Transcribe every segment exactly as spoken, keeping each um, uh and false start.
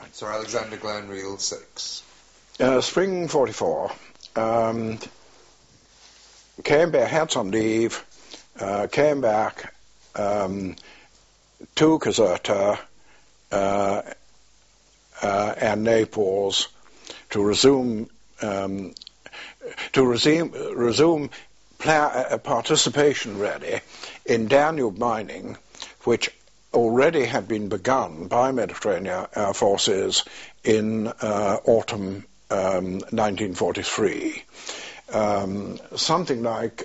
Sir Alexander Glenn, Reel six. Uh, spring forty-four. Um, came back, had some leave, uh, came back um, to Caserta uh, uh, and Naples to resume um, to resume resume pla- uh, participation really in Danube mining, which already had been begun by Mediterranean Air Forces in uh, autumn um, nineteen forty-three. Um, something like,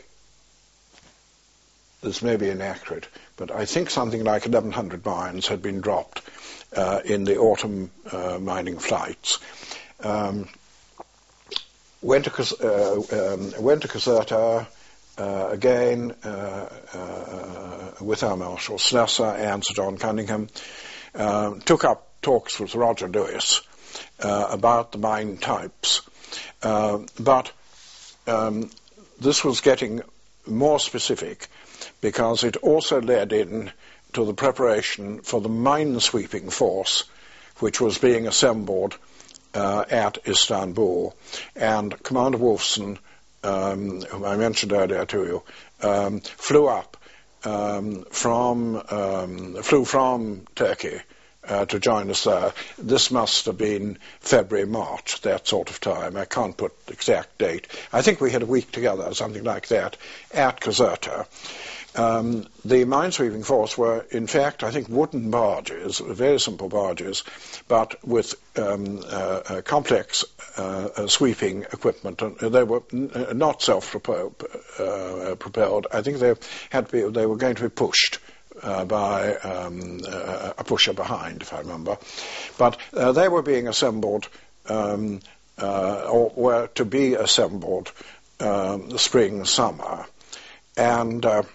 this may be inaccurate, but I think something like eleven hundred mines had been dropped uh, in the autumn uh, mining flights. Um, went to uh, um, went to Caserta uh, again uh, uh, with our Marshal Slessor and Sir John Cunningham. Uh, took up talks with Roger Lewis uh, about the mine types, uh, but um, this was getting more specific because it also led in to the preparation for the mine-sweeping force which was being assembled uh, at Istanbul. And Commander Wolfson, um, whom I mentioned earlier to you, um, flew up um, from um, flew from Turkey uh, to join us there. This must have been February, March, that sort of time. I can't put the exact date. I think we had a week together, something like that, at Caserta. Um, the minesweeping force were, in fact, I think wooden barges, very simple barges, but with um, uh, uh, complex uh, uh, sweeping equipment. And they were n- not self-propelled. Uh, propelled. I think they had to be, they were going to be pushed uh, by um, uh, a pusher behind, if I remember. But uh, they were being assembled, um, uh, or were to be assembled um, spring, summer, and Uh,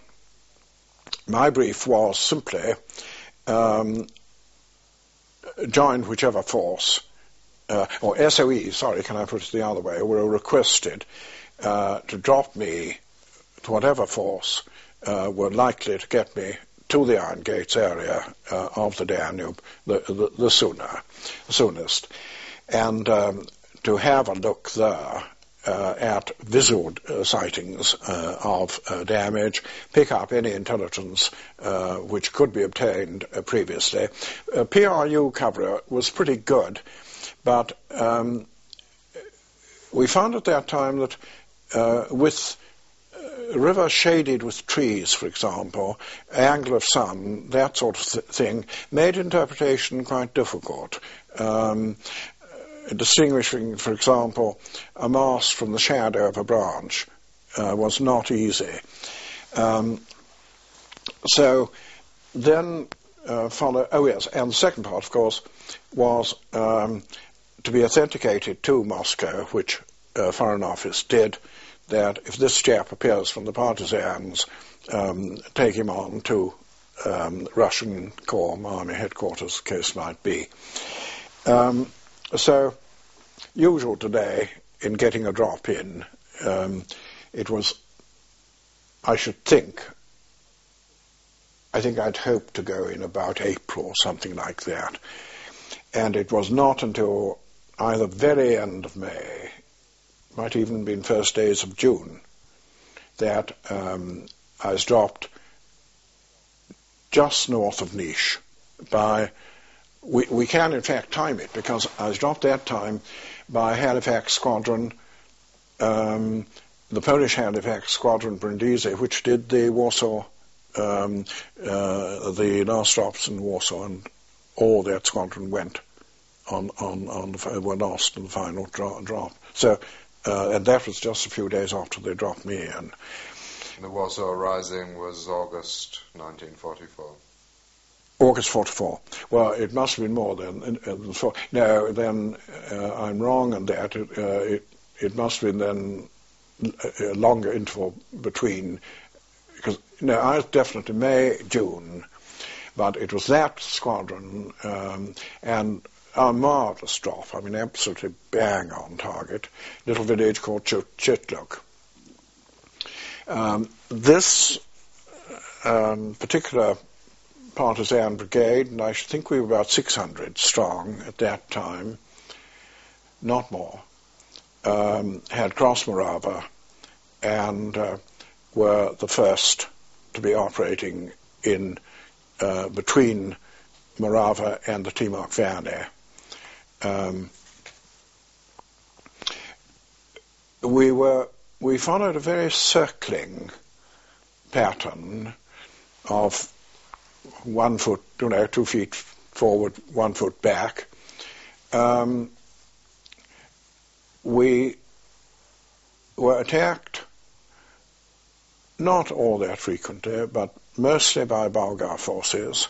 my brief was simply um, join whichever force, uh, or S O E, sorry, can I put it the other way, were requested uh, to drop me to whatever force uh, were likely to get me to the Iron Gates area uh, of the Danube the, the, the sooner, the soonest, and um, to have a look there Uh, at visual uh, sightings uh, of uh, damage, pick up any intelligence uh, which could be obtained uh, previously. Uh, P R U cover was pretty good, but um, we found at that time that uh, with uh, rivers shaded with trees, for example, angle of sun, that sort of th- thing, made interpretation quite difficult. Um, Distinguishing, for example, a mast from the shadow of a branch uh, was not easy. Um, so then uh, follow, oh yes, and the second part, of course, was um, to be authenticated to Moscow, which uh, Foreign Office did, that if this chap appears from the partisans, um, take him on to um, Russian Corps, Army headquarters, case might be. Um, So, usual today in getting a drop in, um, it was, I should think, I think I'd hoped to go in about April or something like that. And it was not until either very end of May, might even been first days of June, that um, I was dropped just north of Niš by We, we can, in fact, time it, because I was dropped that time by Halifax Squadron, um, the Polish Halifax Squadron Brindisi, which did the Warsaw, um, uh, the last drops in Warsaw, and all that squadron went on, on, on the, were lost in the final dro- drop. So, uh, and that was just a few days after they dropped me in. The Warsaw Rising was August nineteen forty-four. August forty-four. Well, it must have been more than. Uh, no, then uh, I'm wrong on that. It, uh, it, it must have been then a longer interval between. Because no, I was definitely May, June, but it was that squadron um, and a marvelous drop. I mean, absolutely bang on target. Little village called Ch- Chitluk. Um, this um, particular partisan brigade, and I think we were about six hundred strong at that time, not more, um, had crossed Morava and uh, were the first to be operating in uh, between Morava and the Timok Valley. Um, we were we followed a very circling pattern of one foot, you know, two feet forward, one foot back. Um, we were attacked not all that frequently, but mostly by Bulgar forces.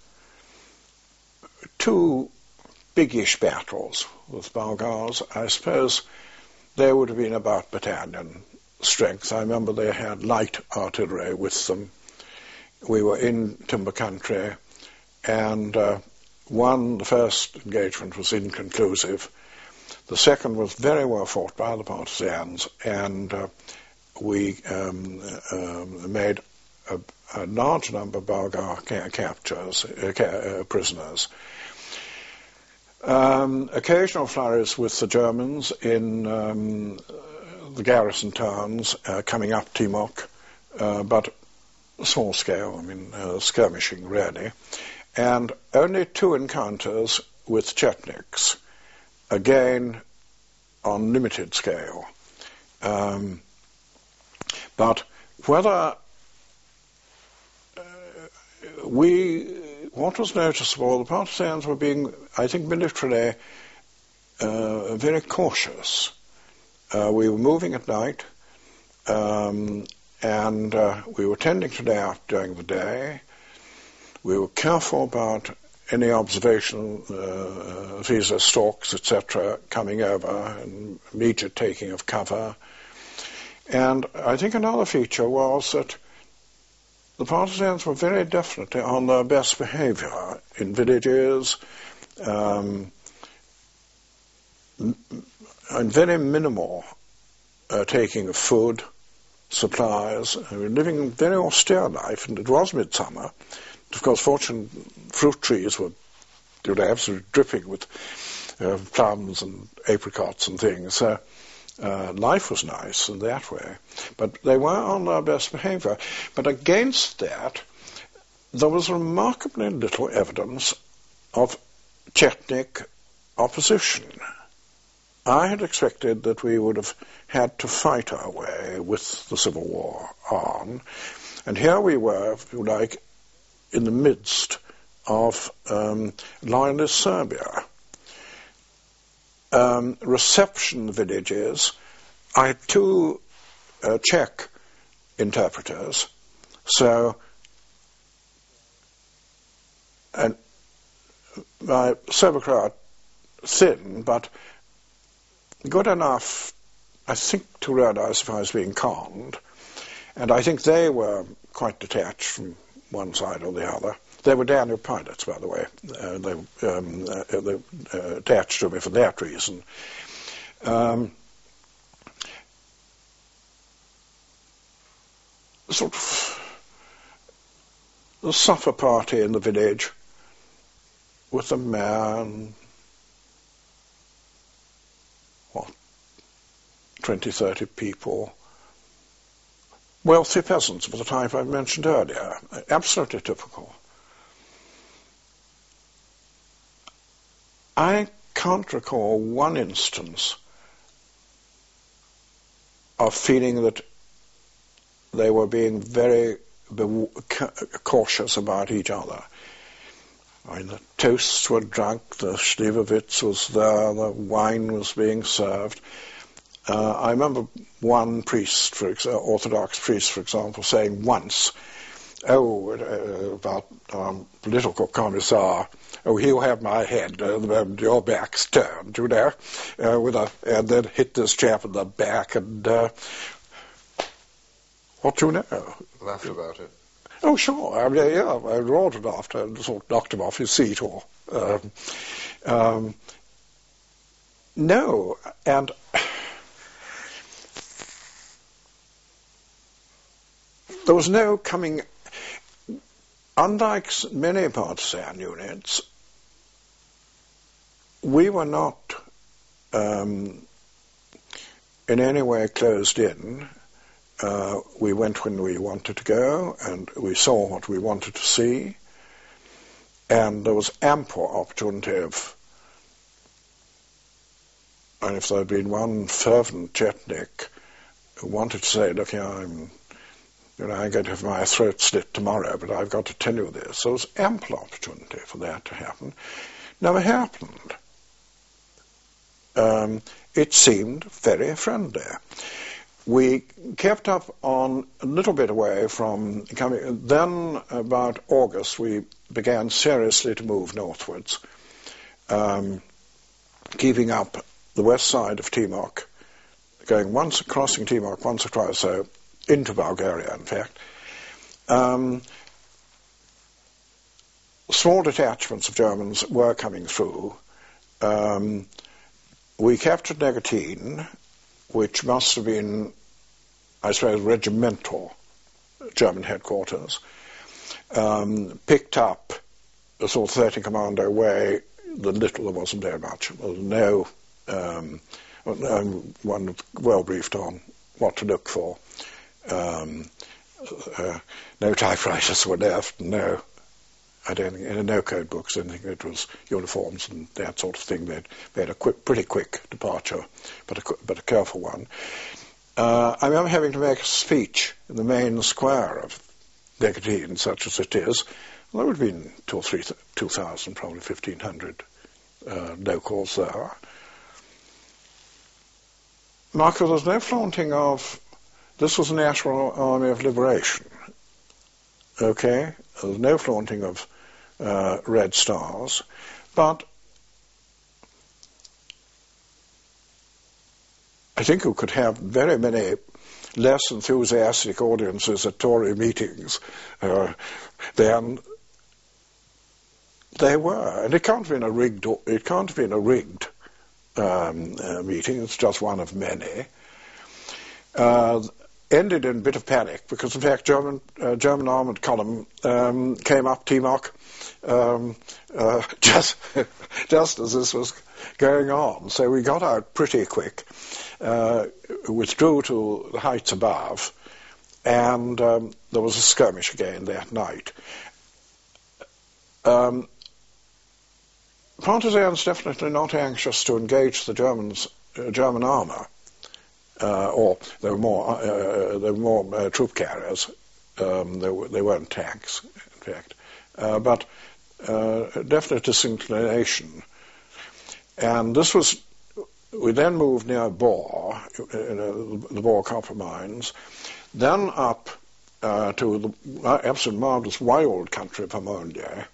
Two biggish battles with Bulgars. I suppose they would have been about battalion strength. I remember they had light artillery with them. We were in timber country, and uh, one, the first engagement was inconclusive. The second was very well fought by the partisans, and uh, we um, uh, made a, a large number of Bulgar ca- captures, uh, ca- uh, prisoners. Um, occasional flurries with the Germans in um, the garrison towns uh, coming up Timok, uh, but small scale, I mean, uh, skirmishing really, and only two encounters with Chetniks, again on limited scale. Um, but whether uh, we, what was noticeable, the partisans were being, I think, militarily uh, very cautious. Uh, we were moving at night, um, and uh, we were tending to lay out during the day. We were careful about any observation, uh, visa stalks, et cetera, coming over, and immediate taking of cover. And I think another feature was that the partisans were very definitely on their best behavior in villages, um, and very minimal uh, taking of food, supplies. We were living a very austere life, and it was midsummer. Of course, fortune fruit trees were, you know, absolutely dripping with uh, plums and apricots and things. So uh, life was nice in that way. But they were on their best behavior. But against that, there was remarkably little evidence of Chetnik opposition. I had expected that we would have had to fight our way with the Civil War on. And here we were, if you like, in the midst of um, loyalist Serbia. Um, reception villages, I had two uh, Czech interpreters, so and my Serbocrat thin, but good enough, I think, to realize if I was being conned, and I think they were quite detached from one side or the other. They were Danube pilots, by the way. Uh, they um, uh, they uh, attached to me for that reason. Um, sort of the supper party in the village with a man, what, twenty, thirty people. Wealthy peasants of the type I mentioned earlier, absolutely typical. I can't recall one instance of feeling that they were being very be- cautious about each other. I mean, the toasts were drunk, the Slivovitz was there, the wine was being served. Uh, I remember one priest, for ex- Orthodox priest, for example, saying once, oh, uh, about um, political commissar, oh, he'll have my head, uh, your back's turned, you know, uh, with a, and then hit this chap in the back, and uh, what do you know? Laughed about it. Oh, sure. I mean, yeah, I roared it after and sort of knocked him off his seat, or um, um, no, and. There was no coming, unlike many partisan units, we were not um, in any way closed in. Uh, we went when we wanted to go, and we saw what we wanted to see, and there was ample opportunity of, and if there had been one fervent Chetnik who wanted to say, look, yeah, I'm, you know, I'm going to have my throat slit tomorrow, but I've got to tell you this. There was ample opportunity for that to happen. Never happened. Um, it seemed very friendly. We kept up on a little bit away from coming. Then, about August, we began seriously to move northwards, um, keeping up the west side of Timok, going once, crossing Timok once or twice, so into Bulgaria, in fact. Um, small detachments of Germans were coming through. Um, we captured Negotin, which must have been, I suppose, regimental German headquarters, um, picked up a sort of thirty commando way, the little there wasn't very much. There was no, um, one was well briefed on what to look for. Um, uh, no typewriters were left, no, I don't think, in no code books, anything. It was uniforms and that sort of thing. They'd made a quick, pretty quick departure, but a, but a careful one. Uh, I remember having to make a speech in the main square of Negotin, such as it is. Well, there would have been two or three, two thousand, probably fifteen hundred uh, locals there. Marcus, there was no flaunting of, this was the National Army of Liberation, okay? There was no flaunting of uh, red stars, but I think you could have very many less enthusiastic audiences at Tory meetings uh, than they were. And it can't have been a rigged, it can't have been a rigged um, uh, meeting. It's just one of many. Uh, ended in a bit of panic because, in fact, German uh, German armoured column um, came up Timok um, uh, just just as this was going on. So we got out pretty quick, uh, withdrew to the heights above, and um, there was a skirmish again that night. Um, Partisans definitely not anxious to engage the Germans, uh, German armour. Uh, or there were more, uh, there were more uh, troop carriers. Um, they, were, they weren't tanks, in fact, uh, but uh, definite disinclination. And this was. We then moved near Bor, uh, the Bor copper mines, then up uh, to the absolute marvelous wild country of Amolia.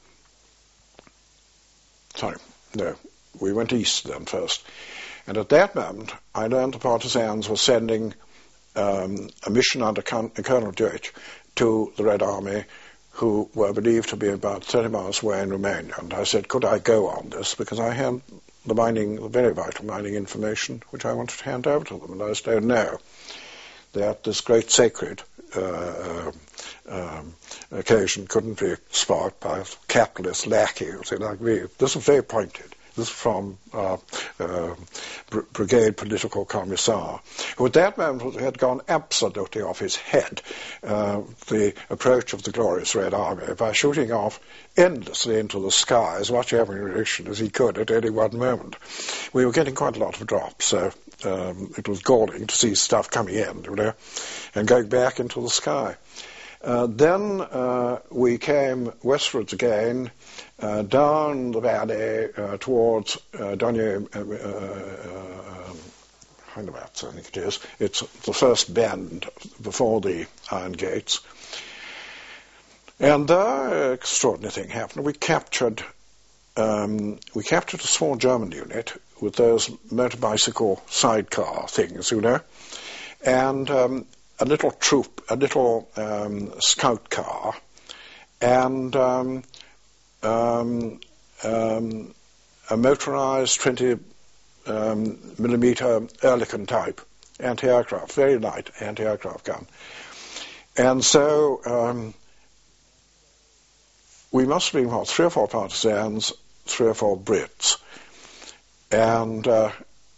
Sorry, no, we went east then first. And at that moment, I learned the partisans were sending um, a mission under Con- Colonel Deutsch to the Red Army, who were believed to be about thirty miles away in Romania. And I said, could I go on this? Because I had the mining, the very vital mining information, which I wanted to hand over to them. And I said, no, that this great sacred uh, um, occasion couldn't be sparked by a capitalist lackey like me. This was very pointed. This is from uh, uh, Br- Brigade Political Commissar, who at that moment had gone absolutely off his head, uh, the approach of the glorious Red Army, by shooting off endlessly into the sky as much ammunition as he could at any one moment. We were getting quite a lot of drops, so um, it was galling to see stuff coming in, you know, and going back into the sky. Uh, then uh, we came westwards again, uh, down the valley uh, towards uh, Donye, uh, uh, Heinematz, I think it is. It's the first bend before the Iron Gates. And there, an extraordinary thing happened. We captured, um, we captured a small German unit with those motor-bicycle sidecar things, you know, and um, a little troop, a little um, scout car, and um, um, um, a motorized twenty um, millimeter Ehrlichen type anti-aircraft, very light anti-aircraft gun. And so um, we must have been, what, three or four partisans, three or four Brits. And uh,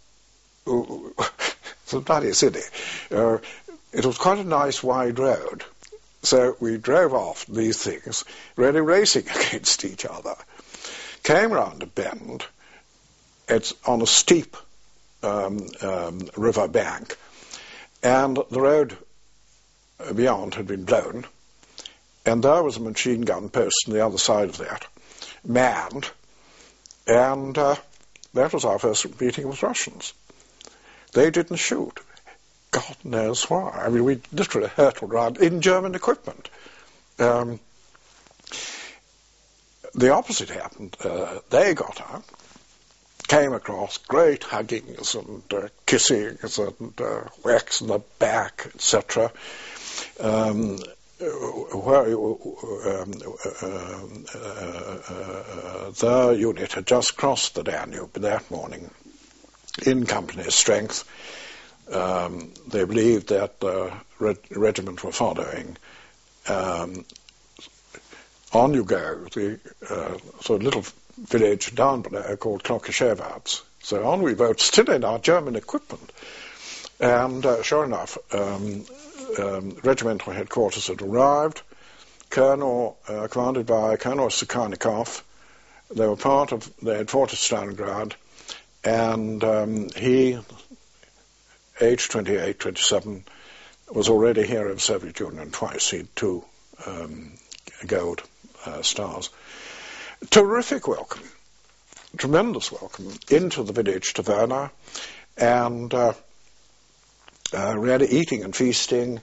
it's bloody silly. Uh, it was quite a nice wide road. So we drove off these things, really racing against each other. Came round a bend. It's on a steep um, um, river bank. And the road beyond had been blown. And there was a machine gun post on the other side of that, manned. And uh, that was our first meeting with Russians. They didn't shoot. God knows why. I mean, we literally hurtled around in German equipment. Um, the opposite happened. Uh, they got out, came across, great huggings and uh, kissings and uh, whacks in the back, et cetera. Um, where um, uh, uh, uh, the unit had just crossed the Danube that morning in company strength. Um, they believed that the reg- regiment were following. Um, on you go, the uh, sort of little village down below called Klockeshevats. So on we rode, still in our German equipment. And uh, sure enough, um, um, regimental headquarters had arrived. Colonel, uh, commanded by Colonel Sukhanikov. They were part of, they had fought at Stalingrad. And um, he, age twenty-eight, twenty-seven, was already a hero of the Soviet Union twice. He had two um, gold uh, stars. Terrific welcome, tremendous welcome into the village taverna, and uh, uh, really eating and feasting.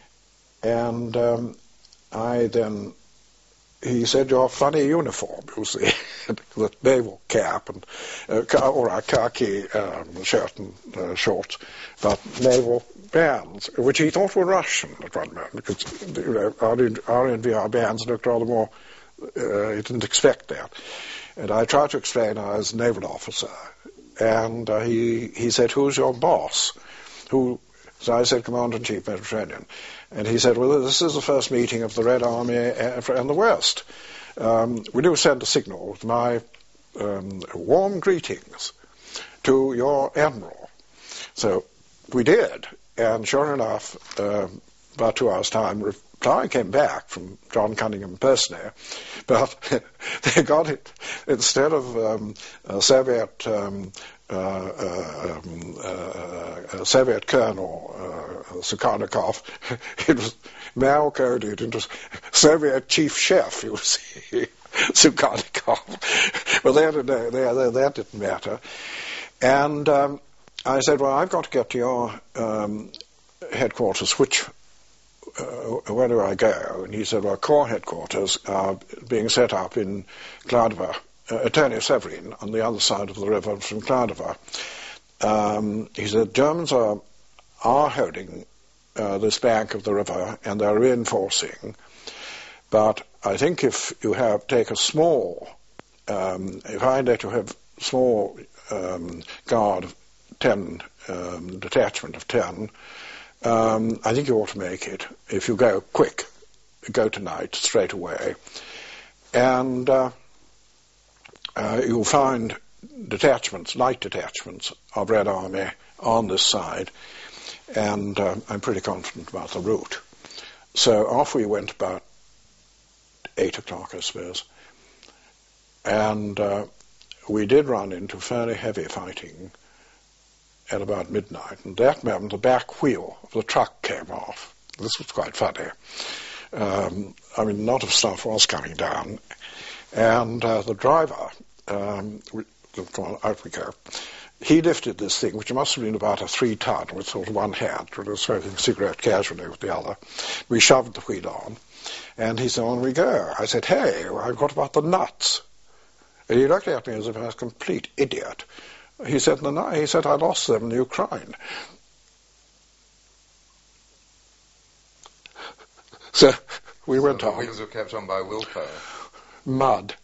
And um, I then, he said, "Your funny uniform," it was the, the naval cap and uh, or a khaki um, shirt and uh, shorts, but naval bands, which he thought were Russian at one moment, because you know, our, our N V R bands looked rather more. Uh, he didn't expect that, and I tried to explain I was a naval officer, and uh, he he said, "Who's your boss?" Who? So I said, "Commander-in-Chief, Mediterranean." And he said, "Well, this is the first meeting of the Red Army and the West. Um, will you send a signal with my um, warm greetings to your admiral?" So we did, and sure enough, uh, about two hours' time, reply came back from John Cunningham personally, but they got it instead of um, a Soviet um, uh, uh, um, uh, Soviet Colonel uh, Sukhanikov, it was now coded into Soviet Chief Chef, you see, Sukhanikov. Well, that, that, that didn't matter. And um, I said, "Well, I've got to get to your um, headquarters. Which, uh, where do I go?" And he said, "Well, Corps headquarters are being set up in Kladova, uh, Attorney Severin, on the other side of the river from Kladova." Um, he said, "Germans are, are holding uh, this bank of the river, and they're reinforcing. But I think if you have take a small, um, if I let you have small um, guard of ten, um, detachment of ten, um, I think you ought to make it. If you go quick, go tonight, straight away. And uh, uh, you'll find detachments, light detachments of Red Army on this side, and uh, I'm pretty confident about the route." So off we went about eight o'clock, I suppose, and uh, we did run into fairly heavy fighting at about midnight, and that moment the back wheel of the truck came off. This was quite funny. Um, I mean, a lot of stuff was coming down, and uh, the driver, um, we, out we go, he lifted this thing, which must have been about a three-ton, with sort of one hand, and was smoking a cigarette casually with the other. We shoved the wheel on, and he said, "On we go." I said, "Hey, well, what about the nuts?" And he looked at me as if I was a complete idiot. He said, no, he said, "I lost them in Ukraine." So we so went the on. wheels were kept on by willpower. Mud.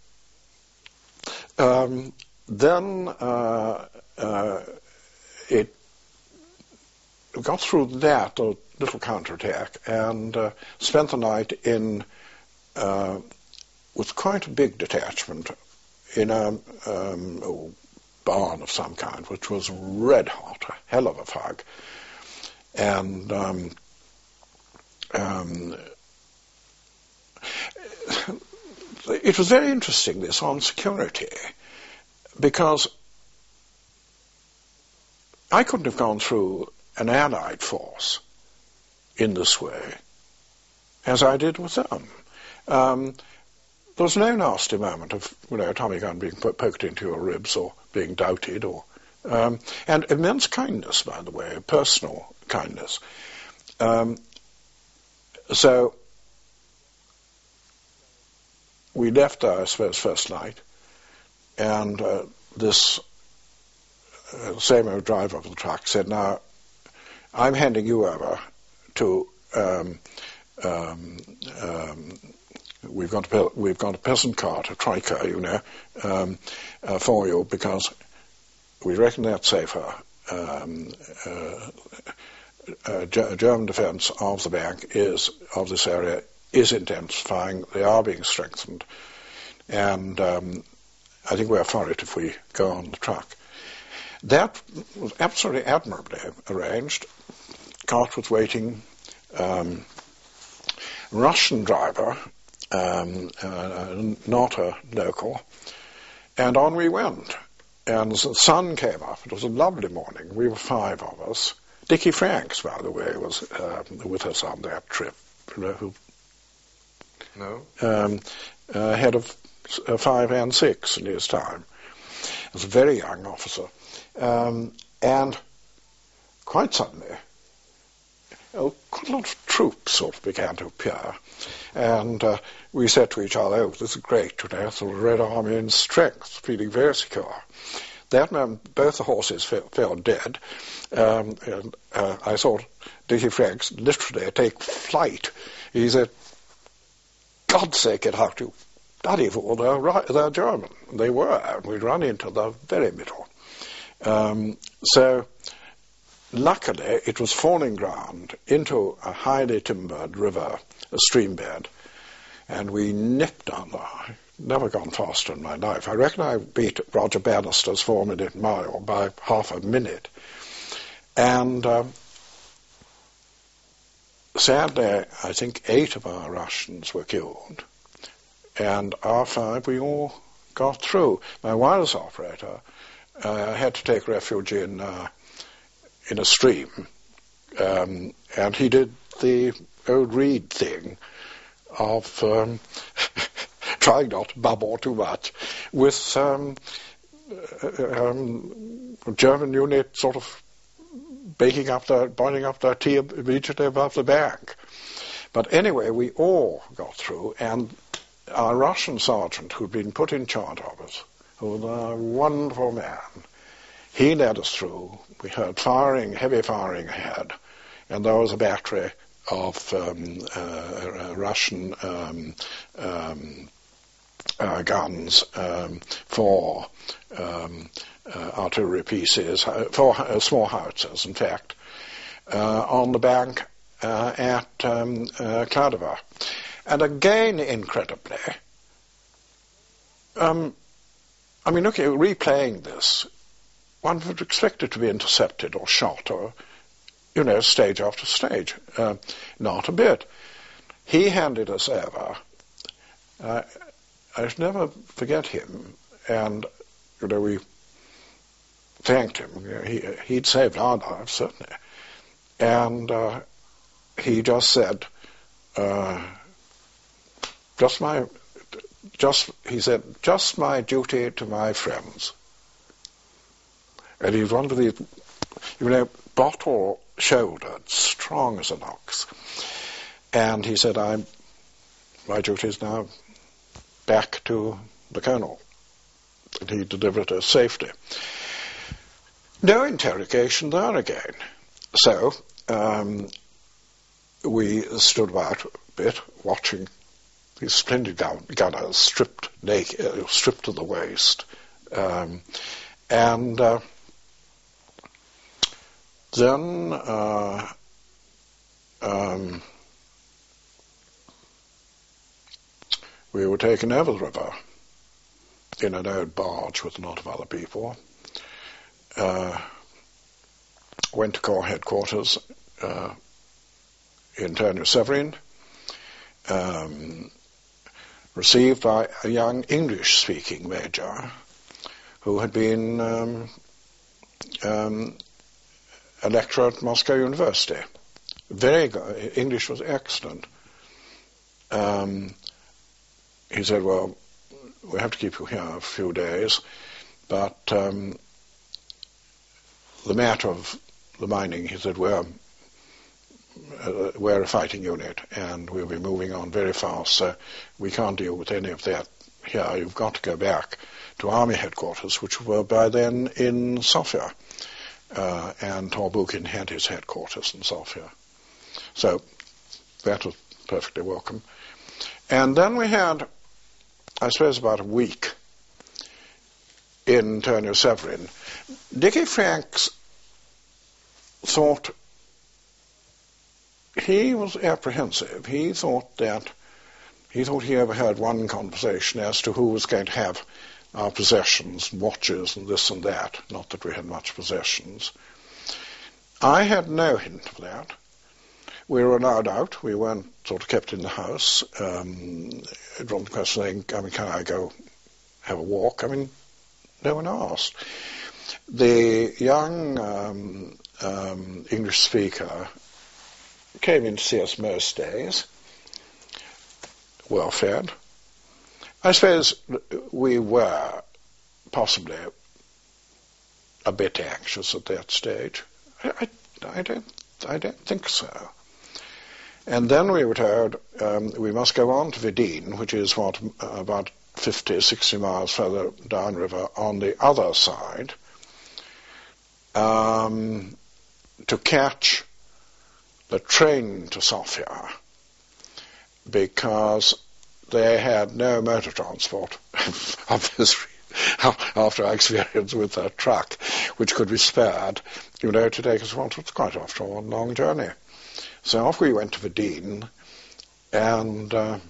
Um, then uh, uh, it got through that, a little counterattack, and uh, spent the night in uh, was quite a big detachment in a um, oh, barn of some kind, which was red hot, a hell of a fog. And um, um, it was very interesting, this on security, because I couldn't have gone through an Allied force in this way as I did with them. Um, there was no nasty moment of, you know, a Tommy gun being po- poked into your ribs or being doubted, or um, and immense kindness, by the way, personal kindness. Um, so we left, uh, I suppose, first night, and uh, this uh, same old driver of the truck said, "Now, I'm handing you over to um, um, um, we've got a we've got a peasant cart, a Triker, you know, um, uh, for you, because we reckon that's safer. Um, uh, uh, G- German defence of the bank is of this area is intensifying. They are being strengthened, and um, I think we're for it if we go on the truck." That was absolutely admirably arranged. Cart was waiting. Um, Russian driver, um, uh, not a local, and on we went. And the sun came up. It was a lovely morning. We were five of us. Dickie Franks, by the way, was uh, with us on that trip. Who, No. Um, uh, head of uh, five and six in his time. He was a very young officer. Um, and quite suddenly, oh, quite a lot of troops sort of began to appear. And uh, we said to each other, "Oh, this is great, you know, it's the Red Army in strength, feeling very secure." That moment, both the horses fell, fell dead. Um, and uh, I thought Dickie Franks literally take flight. He said, "God's sake, get out, you bloody fool, they're, right, they're German." They were, and we'd run into the very middle. Um, so, luckily, it was falling ground into a highly timbered river, a stream bed, and we nipped on there. Never gone faster in my life. I reckon I beat Roger Bannister's four-minute mile by half a minute. And um, sadly, I think eight of our Russians were killed, and our five, we all got through. My wireless operator uh, had to take refuge in uh, in a stream, um, and he did the old Reed thing of um, trying not to bubble too much, with um, uh, um, German unit sort of baking up their, boiling up their tea immediately above the bank. But anyway, we all got through, and our Russian sergeant, who'd been put in charge of us, who was a wonderful man, he led us through. We heard firing, heavy firing ahead, and there was a battery of um, uh, Russian um, um, uh, guns um, for um, uh, artillery pieces, for uh, small howitzers, in fact, uh, on the bank uh, at um, uh, Kladovo. And again, incredibly, um, I mean, looking at replaying this, one would expect it to be intercepted or shot or, you know, stage after stage. Uh, not a bit. He handed us over. Uh, I should never forget him. And, you know, we thanked him. You know, he, he'd saved our lives, certainly. And uh, he just said, uh, just my, just, he said, just my duty to my friends. And he was one of these, you know, bottle-shouldered, strong as an ox. And he said, I'm, my duty is now back to the colonel. And he delivered us safety. No interrogation there again. So, um, we stood about a bit, watching these splendid gun- gunners stripped naked, uh, stripped to the waist. Um, and... Uh, Then uh, um, we were taken over the river in an old barge with a lot of other people. Uh, went to Corps headquarters uh, in Turneu Severin, um, received by a young English-speaking major who had been um, um, a lecturer at Moscow University. Very good. English was excellent. Um, he said, well, we have to keep you here a few days, but um, the matter of the mining, he said, we're, uh, we're a fighting unit and we'll be moving on very fast, so we can't deal with any of that here. You've got to go back to army headquarters, which were by then in Sofia, uh, and Torbukin had his headquarters in Sofia. So that was perfectly welcome. And then we had, I suppose, about a week in Turneu Severin. Dickie Franks thought, he was apprehensive. He thought that, he thought he overheard one conversation as to who was going to have our possessions, watches and this and that. Not that we had much possessions. I had no hint of that. We were allowed out. We weren't sort of kept in the house. Um, it wasn't a question saying, I mean, can I go have a walk? I mean, no one asked. The young um, um, English speaker came in to see us most days, well fed. I suppose we were possibly a bit anxious at that stage. I, I, I don't, I don't think so. And then we were told um, we must go on to Vidin, which is what uh, about fifty, sixty miles further downriver on the other side, um, to catch the train to Sofia, because they had no motor transport, obviously, after our experience with that truck, which could be spared, you know, to take us on. It was quite, after all, a long journey. So off we went to Vidin, and uh,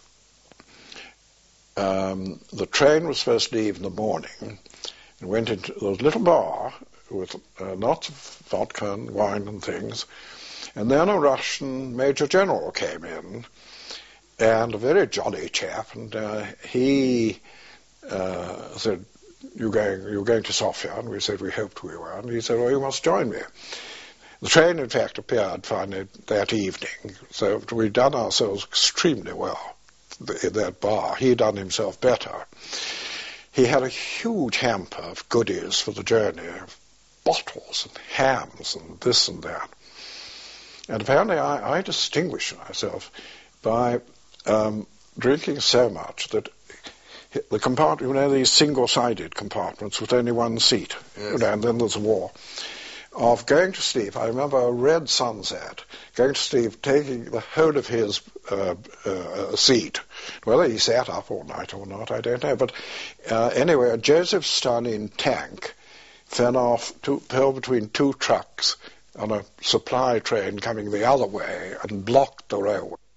um, the train was supposed to leave in the morning, and went into a little bar with uh, lots of vodka and wine and things, and then a Russian Major General came in, and a very jolly chap, and uh, he uh, said, you're going, you're going to Sofia, and we said we hoped we were, and he said, well, you must join me. The train, in fact, appeared finally that evening, so we'd done ourselves extremely well in that bar. He'd done himself better. He had a huge hamper of goodies for the journey, bottles and hams and this and that. And apparently I, I distinguished myself by um, drinking so much that the compartment, you know, these single-sided compartments with only one seat, yes. You know, and then there's a wall. Of going to sleep, I remember a red sunset, going to sleep, taking the whole of his uh, uh, seat. Whether he sat up all night or not, I don't know. But uh, anyway, a Joseph Stalin tank fell off, two, fell between two trucks on a supply train coming the other way and blocked the railway.